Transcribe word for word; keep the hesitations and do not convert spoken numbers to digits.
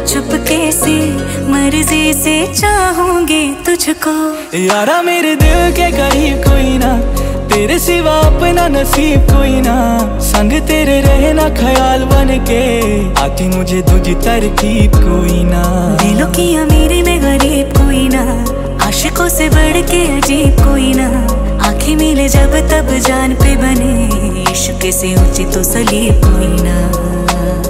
चुपके से मर्जी से चाहूंगी तुझको। यारा मेरे दिल के करीब कोई ना, तेरे सिवा अपना नसीब कोई ना, संग तेरे रहना ख्याल बन के, आती मुझे तुझी तरकीब कोई ना। दिलों की अमीरी में गरीब कोई ना, आशिकों से बढ़ के अजीब कोई ना, आंखें मिले जब तब जान पे बने, इश्क से ऊंची तो सलीब कोई ना।